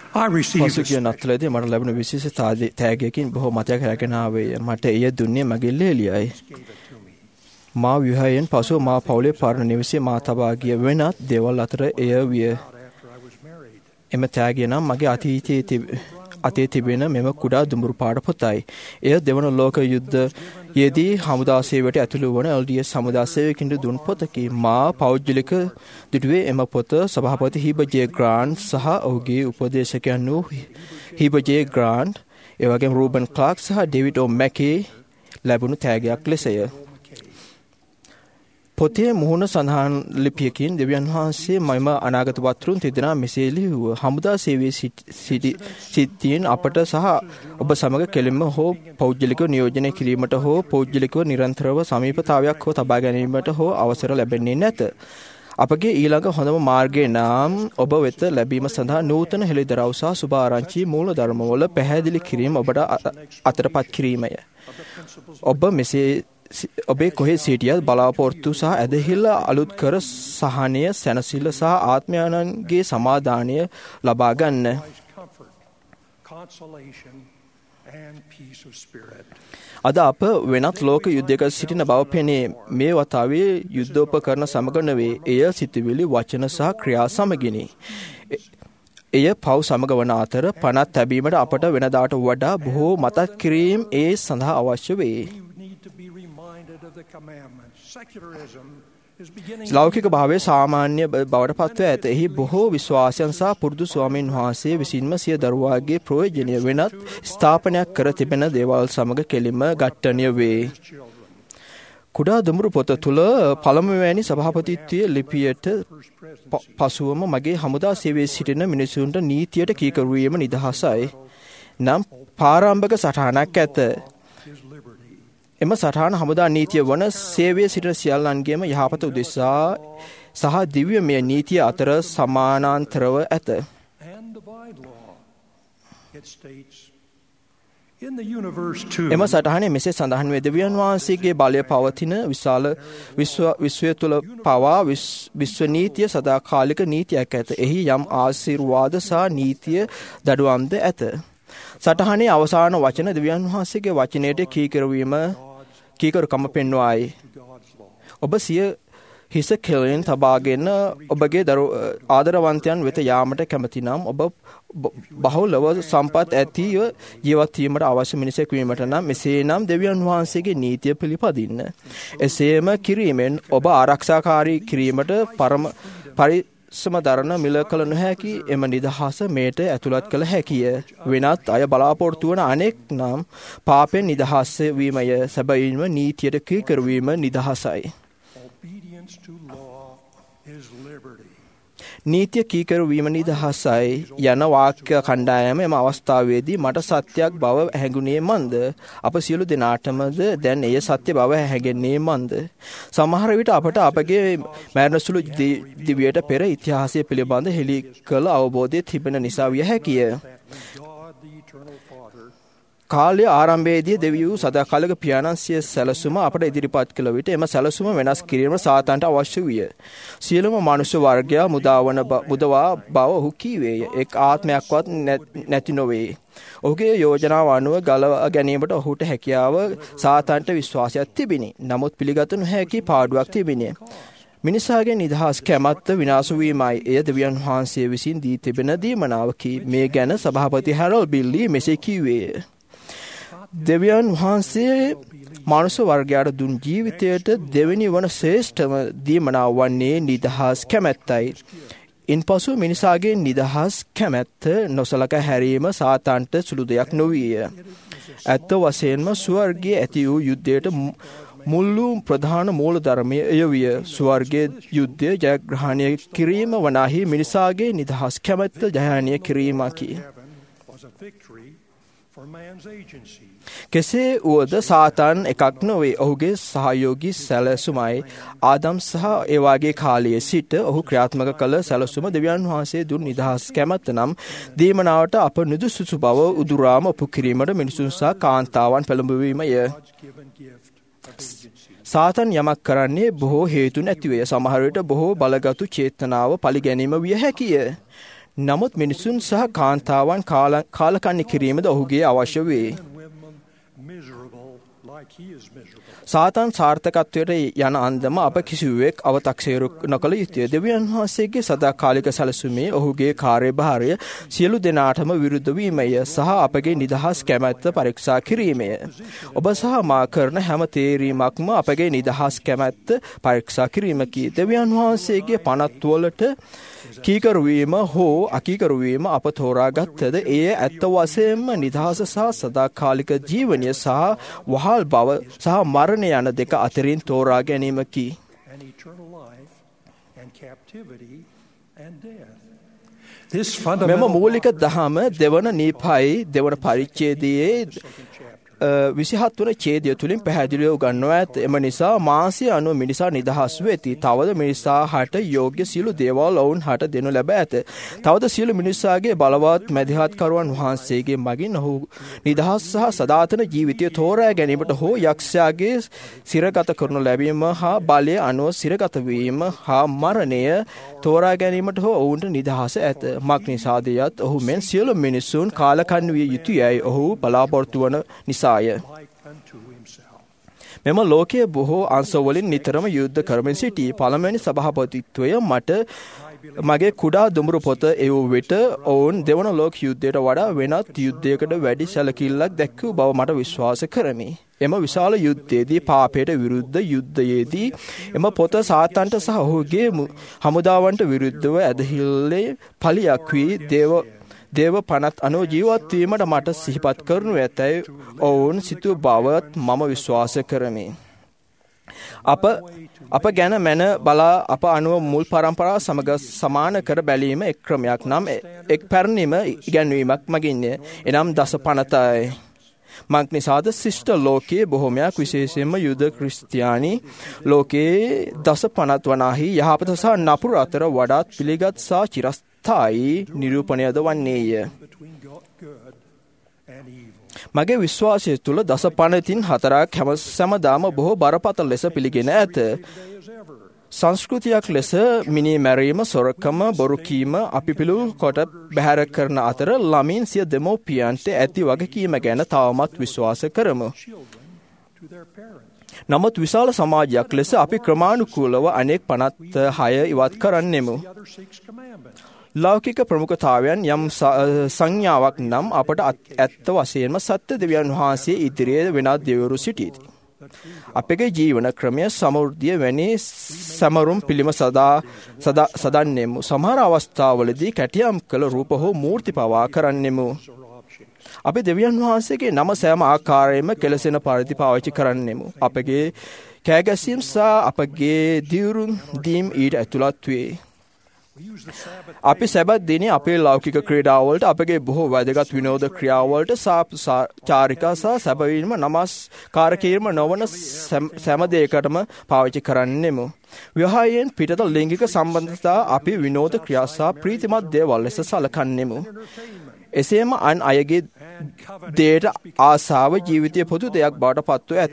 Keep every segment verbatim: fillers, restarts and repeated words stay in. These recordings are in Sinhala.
I received පසුගිය නත්තලදී මට ලැබුණ විශේෂ තෑගයකින් බොහෝ මතයක් රැගෙන ආවේය. මට එය දුන්නේ මගේ ලේලියයි. මා විවාහයෙන් පසු මා පවුලේ පරණ නිවසේ මා තබා ගිය වෙනත් දේවල් අතර එය විය. එම තෑගය නම් මගේ අතීතයේ අතේ තිබෙන මෙම කුඩා දුඹුරු පාට පොතයි. එය දෙවන ලෝක යුද්ධයේදී හමුදා සේවයට ඇතුළු වන එල් ඩී එස් හමුදා සේවකින්ට දුන් පොතකි. මා පෞද්ගලික දුටුවේ එම පොත සභාපති හීබර් ජේ ග්‍රාන්ට් සහ ඔහුගේ උපදේශකයන් වූ හීබර් ජේ ග්‍රාන්ට්, එවැගේම රූබන් ක්ලාක් සහ ඩේවිඩ් ඕ මැකේ ලැබුණු තෑගයක් ලෙසය. පොතේ මුහුණ සඳහන් ලිපියකින් දෙවියන් වහන්සේ මම අනාගත වත්රුන් තිදෙනා මෙසේ ලියුව. හමුදා සේවයේ සිටි සිටින් අපට සහ ඔබ සමග කෙලින්ම හෝ පෞද්ගලිකව නියෝජනය කිරීමට හෝ පෞද්ගලිකව නිරන්තරව සමීපතාවයක් හෝ තබා ගැනීමට හෝ අවසර ලැබෙන්නේ නැත. අපගේ ඊළඟ හොඳම මාර්ගය නම් ඔබ වෙත ලැබීම සඳහා නූතන හෙළිදරව් සහ සුභ ආරංචි මූල ධර්මවල පැහැදිලි කිරීම ඔබට අතරපත් කිරීමය. ඔබ මෙසේ ඔබේ කොහේ සිටියත් බලාපොරොත්තු සහ ඇදහිල්ල අලුත් කර සහනය, සැනසෙල්ල සහ ආත්මයන්ගේ සමාදානය ලබා ගන්න. අද අප වෙනත් ලෝක යුද්ධයක සිටින බව පෙනේ. මේ වතාවේ යුද්ධෝපකරණ සමග නෙවේ. එය සිතුවිලි, වචන සහ ක්‍රියා සමගිනි. එය පව් සමග වන අතර පනත් තැබීමට අපට වෙනදාට වඩා බොහෝ මතක් කිරීම ඒ සඳහා අවශ්‍ය වේ. ලෞකික භාවයේ සාමාන්‍ය බවට පත්ව ඇත. එහි බොහෝ විශ්වාසයන් සහ පුරුදු ස්වාමීන් වහන්සේ විසින්ම සිය දරුවාගේ ප්‍රයෝජනය වෙනත් ස්ථාපනයක් කර තිබෙන දේවල් සමග කෙලින්ම ඝට්ටනය වේ. කුඩා දුඹුරු පොත තුළ පළමුවැනි සභාපතිත්වයේ ලිපියට පසුවම මගේ හමුදා සේවයේ සිටින මිනිසුන්ට නීතියට කීකරු වීම නිදහසයි නම් පාරාම්භක සටහනක් ඇත. එම සටහන හමුදා නීතිය වන සේවයේ සිටින සියල්ලන්ගේම යහපත උදෙසා සහ දිව්‍යමය නීතිය අතර සමානාන්තරව ඇත. එම සටහනේ මෙසේ සඳහන් වේ. දෙවියන් වහන්සේගේ බලය පවතින විශාල විශ්වය තුළ පවා විශ්ව නීතිය සදාකාලික නීතියක් ඇත. එහි යම් ආශිර්වාද සහ නීතිය දඩුවම්ද ඇත. සටහනේ අවසාන වචන දෙවියන් වහන්සේගේ වචනයට කීකරවීම කීකරුකම පෙන්වායි. ඔබ සිය හිස කෙලින් තබාගෙන ඔබගේ දරු ආදරවන්තයන් වෙත යාමට කැමති නම් ඔබ බහුලව සම්පත් ඇතිව ජීවත් වීමට අවශ්‍ය මිනිසෙක් වීමට නම් මෙසේනම් දෙවියන් වහන්සේගේ නීතිය පිළිපදින්න. එසේම කිරීමෙන් ඔබ ආරක්ෂාකාරී කිරීමට පරම පරි සම දරණ මිල කළ නොහැකි එම නිදහස මේට ඇතුළත් කළ හැකිය. වෙනත් අය බලාපොරොත්තු වන අනෙක් නම් පාපෙන් නිදහස් වීමය. සැබවින්ම නීතියට කීකරවීම නිදහසයි. නීතිය කීකරවීම නිදහසයි යන වාක්‍ය කණ්ඩායම එම අවස්ථාවේදී මට සත්‍යයක් බව හැඟුණේ මන්ද? අප සියලු දෙනාටමද දැන් එය සත්‍ය බව හැඟෙන්නේ මන්ද? සමහර විට අපට අපගේ මරණසුළු දිවියට පෙර ඉතිහාසය පිළිබඳ හෙළි කළ අවබෝධය තිබෙන නිසා විය හැකිය. කාලය ආරම්භයේදී දෙවියෝ සදාකාලික පියාණන් සිය සැලසුම අපට ඉදිරිපත් කළ විට එම සැලසුම වෙනස් කිරීම සාතන්ට අවශ්‍ය විය. සියලුම මනුෂ්‍ය වර්ගයා මුදාවන මුදවා බව ඔහු කීවේය. එක් ආත්මයක්වත් නැති නොවේ. ඔහුගේ යෝජනාව අනුව ගලවා ගැනීමට ඔහුට හැකියාව සාතන්ට විශ්වාසයක් තිබිණි. නමුත් පිළිගත නොහැකි පාඩුවක් තිබිණි. මිනිසාගේ නිදහස් කැමැත්ත විනාශ වීමයි. එය දෙවියන් වහන්සේ විසින් දී තිබෙන දීමනාවකි. මේ ගැන සභාපති හැරල් බිල්ලි මෙසේ කිව්වේය. දෙවියන් වහන්සේ මනුෂ්‍ය වර්ගයාට දුන් ජීවිතයට දෙවෙනි වන ශ්‍රේෂ්ඨම දීමනාව වන්නේ නිදහස් කැමැත්තයි. ඉන්පසු මිනිසාගේ නිදහස් කැමැත්ත නොසලකා හැරීම සාතන්ට සුළු දෙයක් නොවිය. ඇත්ත වශයෙන්ම ස්වර්ගයේ ඇති වූ යුද්ධයට මුල් වූ ප්‍රධාන මූල ධර්මය එය විය. ස්වර්ගයේ යුද්ධය ජයග්‍රහණය කිරීම වනාහි මිනිසාගේ නිදහස් කැමැත්ත ජයග්‍රහණය කිරීමකි. කෙසේ වුවද සාතන් එකක් නොවේ. ඔහුගේ සහයෝගී සැලසුමයි. ආදම් සහ ඒවාගේ කාලයේ සිට ඔහු ක්‍රියාත්මක කළ සැලසුම දෙවියන් වහන්සේ දුන් නිදහස් කැමැත්ත නම් දීමනාවට අප නුදුසුසු බව උදුරාම ඔප්පු කිරීමට මිනිසුන් සහ කාන්තාවන් පෙළඹවීමය. සාතන් යමක් කරන්නේ බොහෝ හේතු නැතිවය. සමහර විට බොහෝ බලගතු චේතනාව පරිගැනීම විය හැකිය. නමුත් මිනිසුන් සහ කාන්තාවන් කාලකන්ණි කිරීමද ඔහුගේ අවශ්‍ය වේ. සාතන් සාර්ථකත්වයට යන අන්දම අප කිසිවෙක් අවතක්සේරු නොකළ යුතුය. දෙවියන් වහන්සේගේ සදාකාලික සැලසුමේ ඔහුගේ කාර්යභාරය සියලු දෙනාටම විරුද්ධ වීමය සහ අපගේ නිදහස් කැමැත්ත පරීක්ෂා කිරීමය. ඔබ සහ මා කරන හැම තේරීමක්ම අපගේ නිදහස් කැමැත්ත පරීක්ෂා කිරීමකි. දෙවියන් වහන්සේගේ පනත්වලට කීකරුවීම හෝ අකීකරුවීම අප තෝරාගත්තද එය ඇත්ත වශයෙන්ම නිදහස සහ සදාකාලික ජීවනය සහ වහල් බව සහ මරණය යන දෙක අතරින් තෝරා ගැනීමකි. මෙම මූලික දහම දෙවන නීපයි දෙවන පරිච්ඡේදයේ විසිහත් වන ඡේදය තුලින් පැහැදිලිව උගන්වා ඇත. එම නිසා මාංශය අනුව මිනිසා නිදහස් වෙති. තවද මිනිසා හට යෝග්‍ය සියලු දේවල් ඔවුන් හට දෙනු ලැබ ඇත. තවද සියලු මිනිසාගේ බලවත් මැදිහත්කරුවන් වහන්සේගේ මගින් ඔහු නිදහස් සහ සදාතන ජීවිතය තෝරා ගැනීමට හෝ යක්ෂයාගේ සිරගත කරනු ලැබීම හා බලය අනුව සිරගත වීම හා මරණය තෝරා ගැනීමට හෝ ඔවුන්ට නිදහස ඇත. මක් නිසාද යත් ඔහු මෙන් සියලු මිනිසුන් කාලකන්ණි විය යුතුයයි ඔහු බලාපොරොත්තු වන නිසා. මෙම ලෝකයේ බොහෝ අංශවලින් නිතරම යුද්ධ කරමින් සිටි. පළමුවැනි සභාපතිත්වය මට මගේ කුඩා දුඹුරු පොත එවූ විට ඔවුන් දෙවන ලෝක යුද්ධයට වඩා වෙනත් යුද්ධයකට වැඩි සැලකිල්ලක් දැක්වූ බව මට විශ්වාස කරමි. එම විශාල යුද්ධයේදී පාපයට විරුද්ධ යුද්ධයේදී එම පොත සාතන්ට සහ ඔහුගේ හමුදාවන්ට විරුද්ධව ඇදහිල්ලේ පලියක් වී දේව දේව පනත් අනුව ජීවත් වීමට මට සිහිපත් කරනු ඇතැයි ඔවුන් සිතූ බවත් මම විශ්වාස කරමි. අප අප ගැන මැන බලා අප අනුව මුල් පරම්පරාව සමග සමාන කර බැලීම එක් ක්‍රමයක් නම් එක් පැරණිම ඉගැන්වීමක් මගින්ය. එනම් දස පනතයි. මක් නිසාද ශිෂ්ට ලෝකයේ බොහොමයක් විශේෂයෙන්ම යුද ක්‍රිස්තියානි ලෝකයේ දස පනත් වනාහි යහපත සහ නපුර අතර වඩාත් පිළිගත් සහ චිරස්ථායි නිරූපණයද වන්නේය. මගේ විශ්වාසය තුළ දස පනතින් හතරක් හැම සැමදාම බොහෝ බරපතල ලෙස පිළිගෙන ඇත. සංස්කෘතියක් ලෙස මිනී මැරීම, සොරකම, බොරුකීම අපි පිළිකුල් කොට බැහැර කරන අතර ළමින් සිය දෙමව්පියන්ට ඇති වගකීම ගැන තවමත් විශ්වාස කරමු. නමුත් විශාල සමාජයක් ලෙස අපි ක්‍රමානුකූලව අනෙක් පනත් හය ඉවත් කරන්නෙමු. ලෞකික ප්‍රමුඛතාවයන් යම් සංඥාවක් නම් අපට ඇත්ත වශයෙන්ම සත්‍ය දෙවියන් වහන්සේ ඉදිරියේ වෙනත් දෙවිවරු සිටීති. අපගේ ජීවන ක්‍රමය සමෘද්ධිය වැනි සමරුම් පිළිම සදා සදා සදන්නෙමු. සමහර අවස්ථාවලදී කැටියම් කළ රූප හෝ මූර්ති පවා කරන්නෙමු. අපි දෙවියන් වහන්සේගේ නම සෑම ආකාරයෙන්ම කෙලසෙන පරිදි පාවිච්චි කරන්නෙමු. අපගේ කෑගැසීම් සහ අපගේ දියුරුම් දීම් ඊට ඇතුළත් වේ. අපි සැබත් දිනේ අපේ ලෞකික ක්‍රීඩාවලට අපගේ බොහෝ වැදගත් විනෝද ක්‍රියාවලට චාරිකා සහ සැබවින්ම නමස්කාර කිරීම නොවන සෑම දෙයකටම පාවිච්චි කරන්නෙමු. විවාහයෙන් පිටත ලිංගික සම්බන්ධතා අපි විනෝද ක්‍රියා සහ ප්‍රීතිමත් දේවල් ලෙස සලකන්නෙමු. එසේම අන් අයගේ දේට ආසාව ජීවිතයේ පොදු දෙයක් බවට පත්ව ඇත.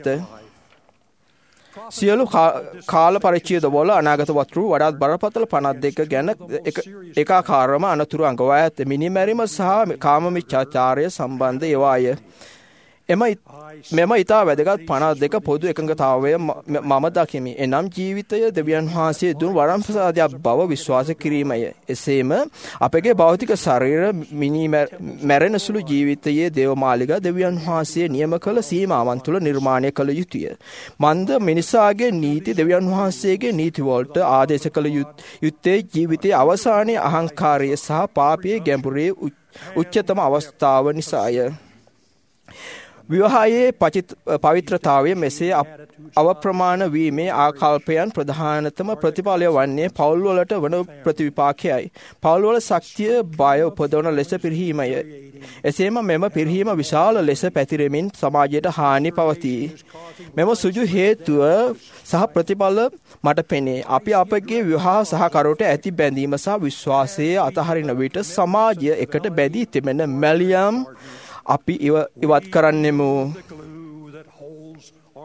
සියලු කාල පරිච්ඡේදවල අනාගත වස්තු වඩාත් බරපතල පනත් දෙක ගැන ඒකාකාරම අනතුරු අඟවා ඇත. මිනිමැරීම සහ කාම මිච්ඡාචාරය සම්බන්ධ ඒවාය. එම මෙම ඉතා වැදගත් පනත් දෙක පොදු එකඟතාවය මම දකිමි. එනම් ජීවිතය දෙවියන් වහන්සේ දුන් වරම් ප්‍රසාදයක් බව විශ්වාස කිරීමය. එසේම අපගේ භෞතික ශරීර මිනිමැරෙන සුළු ජීවිතයේ දේවමාලිග දෙවියන් වහන්සේ නියම කළ සීමාවන් තුළ නිර්මාණය කළ යුතුය. මන්ද මිනිසාගේ නීති දෙවියන් වහන්සේගේ නීතිවලට ආදේශ කළ යුත්තේ ජීවිතයේ අවසානයේ අහංකාරය සහ පාපයේ ගැඹුරේ උච්චතම අවස්ථාව නිසාය. විවාහයේ පවිත්‍රතාවය මෙසේ අවප්‍රමාණ වීමේ ආකල්පයන් ප්‍රධානතම ප්‍රතිඵලය වන්නේ පවුල්වලට වන ප්‍රතිවිපාකයයි. පවුල්වල ශක්තිය බය උපදවන ලෙස පිරිහීමය. එසේම මෙම පිරිහීම විශාල ලෙස පැතිරෙමින් සමාජයට හානි පවතී. මෙම සුජු හේතුව සහ ප්‍රතිඵල මට පෙනේ. අපි අපගේ විවාහ සහකරුට ඇති බැඳීම සහ විශ්වාසයේ අතහරින විට සමාජය එකට බැඳී තිබෙන මැලියම් අපි ඉවත් කරන්නෙමු.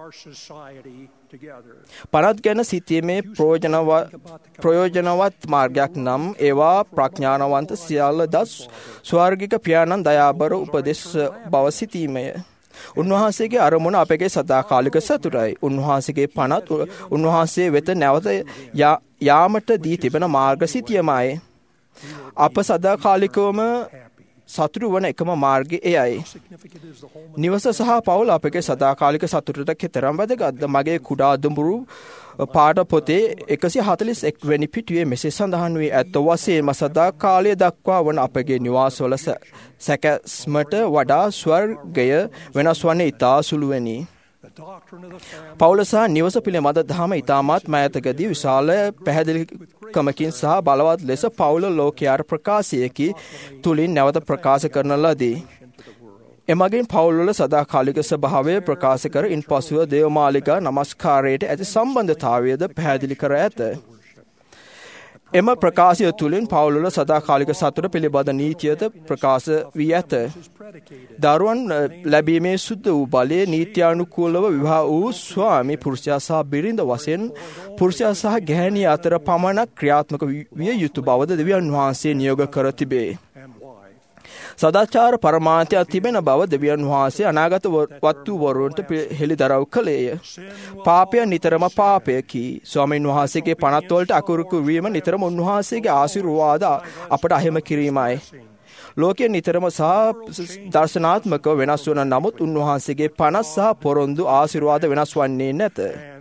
පනත් ගැන සිතීමේ ප්‍රයෝජනවත් මාර්ගයක් නම් ඒවා ප්‍රඥානවන්ත සියල්ල දස් ස්වර්ගික පියාණන් දයාබර උපදෙස් බව සිතීමය. උන්වහන්සේගේ අරමුණ අපගේ සදාකාලික සතුටයි. උන්වහන්සේගේ පනත් උන්වහන්සේ වෙත නැවත යාමට දී තිබෙන මාර්ග සිතියමයි. අප සදාකාලිකවම සතුටු වන එකම මාර්ගය එයයි. නිවස සහ පවුල අපගේ සදාකාලික සතුටට කෙතරම් වැදගත්ද? මගේ කුඩා දුඹුරු පාට පොතේ එකසිය හතළිස් එක් වැනි පිටුවේ මෙසේ සඳහන් වී ඇත්ත වශයෙන්ම සදාකාලය දක්වා වන අපගේ නිවාසවල සැකැස්මට වඩා ස්වර්ගය වෙනස් වන්නේ ඉතා සුළුවෙනි. පවුල සහ නිවස පිළිබඳ දහම ඉතාමත් මෑතකදී විශාල පැහැදිලිකමකින් සහ බලවත් ලෙස පවුල ලෝකයාට ප්‍රකාශයකි තුලින් නැවත ප්‍රකාශ කරන ලදී. එමගින් පවුල්වල සදාකාලික ස්වභාවය ප්‍රකාශ කර ඉන්පසුව දේවමාලිකා නමස්කාරයට ඇති සම්බන්ධතාවයද පැහැදිලි කර ඇත. එම ප්‍රකාශය තුළින් පවුල්වල සදාකාලික සතුට පිළිබඳ නීතියද ප්‍රකාශ වී ඇත. දරුවන් ලැබීමේ සුද්ධ වූ බලය නීත්‍යානුකූලව විවාහ වූ ස්වාමි පුරුෂයා සහ බිරිඳ වශයෙන් පුරුෂයා සහ ගැහැණිය අතර පමණක් ක්‍රියාත්මක විය යුතු බවද දෙවියන් වහන්සේ නියෝග කර තිබේ. සදාචාර පරමාර්ථයක් තිබෙන බව දෙවියන් වහන්සේ අනාගත වත්තුවරුන්ට හෙළිදරව් කළේය. පාපය නිතරම පාපයකි. ස්වාමීන් වහන්සේගේ පනත්වලට අකුරුකු වීම නිතරම උන්වහන්සේගේ ආශිර්වාද අපට අහිමි කිරීමයි. ලෝකයේ නිතරම සහ දර්ශනාත්මක වෙනස් වන නමුත් උන්වහන්සේගේ පනත් සහ පොරොන්දු ආශිර්වාද වෙනස් වන්නේ නැත.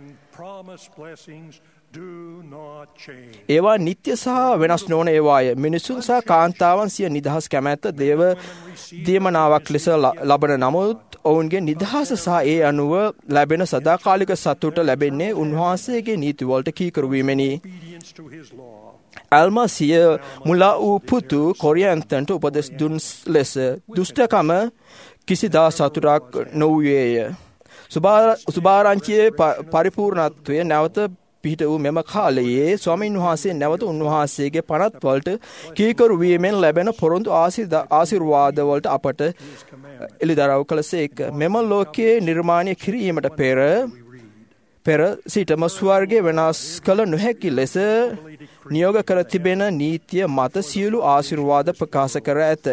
ඒවා නිත්‍ය සහ වෙනස් නොවන ඒවාය. මිනිසුන් සහ කාන්තාවන් සිය නිදහස් කැමැත්ත දේව දීමනාවක් ලෙස ලබන නමුත් ඔවුන්ගේ නිදහස සහ ඒ අනුව ලැබෙන සදාකාලික සතුට ලැබෙන්නේ උන්වහන්සේගේ නීතිවලට කීකරුවීමෙනි. ඇල්මා සිය මුලා වූ පුතු කොරියන්තන්ට උපදෙස් දුන් ලෙස දුෂ්ටකම කිසිදා සතුටක් නොවූයේය. සුභාරංචියේ පරිපූර්ණත්වය නැවත පිහිට වූ මෙම කාලයේ ස්වාමීන් වහන්සේ නැවත උන්වහන්සේගේ පනත්වලට කීකරු වීමෙන් ලැබෙන පොරොන්දු ආශිර්වාදවලට අපට එළිදරව් කළසේක. මෙම ලෝකයේ නිර්මාණය කිරීමට පෙර පෙර සිටම ස්වර්ගය වෙනස් කළ නොහැකි ලෙස නියෝග කර තිබෙන නීතිය මත සියලු ආශිර්වාද ප්‍රකාශ කර ඇත.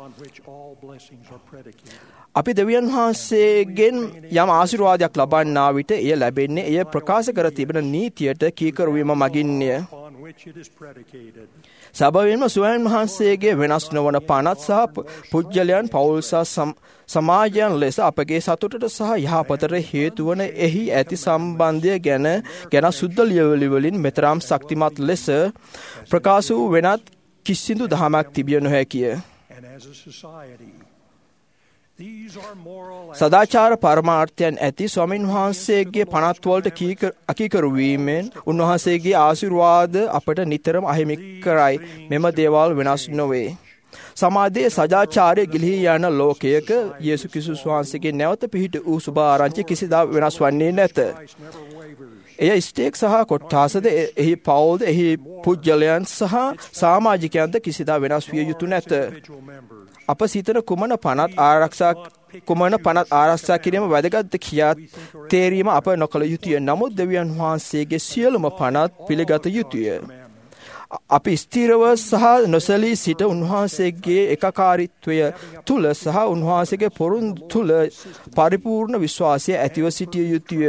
අපි දෙවියන් වහන්සේගෙන් යම් ආශිර්වාදයක් ලබන්නා විට එය ලැබෙන්නේ එය ප්‍රකාශ කර තිබෙන නීතියට කීකරුවීම මගින්ය. සැබවින්ම ස්වයන් වහන්සේගේ වෙනස් නොවන පනත් සහ පුජ්‍යලයන් පවුල් සහ සමාජයන් ලෙස අපගේ සතුටට සහ යහපතට හේතු වන එහි ඇති සම්බන්ධය ගැන ගැන සුද්ධ ලියවිලි වලින් මෙතරම් ශක්තිමත් ලෙස ප්‍රකාශ වූ වෙනත් කිසිදු දහමක් තිබිය නොහැකිය. සදාචාර පරමාර්ථයන් ඇති ස්වාමීන් වහන්සේගේ පනත්වලට අකීකරු වීමෙන් උන්වහන්සේගේ ආශිර්වාද අපට නිතරම අහිමි කරයි. මෙම දේවල් වෙනස් නොවේ. සමාජයේ සදාචාරය ගිලිහී යන ලෝකයක යේසු ක්‍රිස්තුස් වහන්සේගේ නැවත පිහිට වූ සුභ ආරංචි කිසිදා වෙනස් වන්නේ නැත. එය ස්ටේක් සහ කොට්ටාසද එහි පවුල්ද එහි පුජ්‍යලයන් සහ සමාජිකයන්ද කිසිදා වෙනස් විය යුතු නැත. අප සිතන කුමන පනත් ආරක්ෂා කුමන පනත් ආරක්ෂා කිරීම වැදගත්ද කියා තේරීම අප නොකළ යුතුය. නමුත් දෙවියන් වහන්සේගේ සියලුම පනත් පිළිගත යුතුය. අපි ස්ථිරව සහ නොසලී සිට උන්වහන්සේගේ එකකාරීත්වය තුල සහ උන්වහන්සේගේ පොරොන්දු තුල පරිපූර්ණ විශ්වාසය ඇතිව සිටිය යුතුය.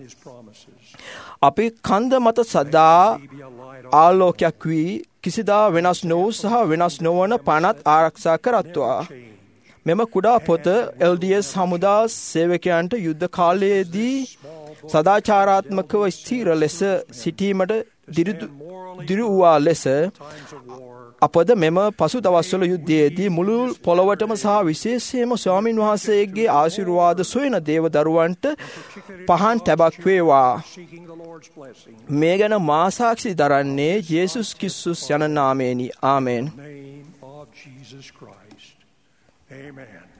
අපි කන්ද මත සදා ආලෝකයක් වී කිසිදා වෙනස් නොවූ සහ වෙනස් නොවන පනත් ආරක්ෂා කරත්වා. මෙම කුඩා පොත එල් ඩී එස් හමුදා සේවකයන්ට යුද්ධ කාලයේදී සදාචාරාත්මකව ස්ථීර ලෙස සිටීමට දිරුවා ලෙස අපද මෙම පසු දවස්වල යුද්ධයේදී මුළු පොළොවටම සහ විශේෂයෙන්ම ස්වාමීන් වහන්සේගේ ආශිර්වාද සොයන දේව දරුවන්ට පහන් තැබක් වේවා. මේ ගැන මා සාක්ෂි දරන්නේ යේසුස් ක්‍රිස්තුස් යන නාමයෙනි. ආමෙන්.